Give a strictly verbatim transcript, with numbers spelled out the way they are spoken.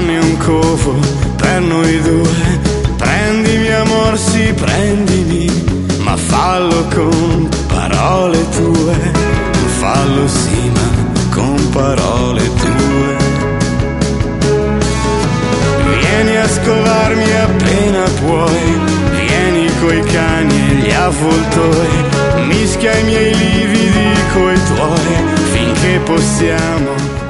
panni e un covo per noi due. Prendimi amor, sì, prendimi, ma fallo con parole tue. Fallo sì, ma con parole tue. Vieni a scovarmi appena puoi, vieni coi cani e gli avvoltoi, mischia i miei lividi coi tuoi, finché possiamo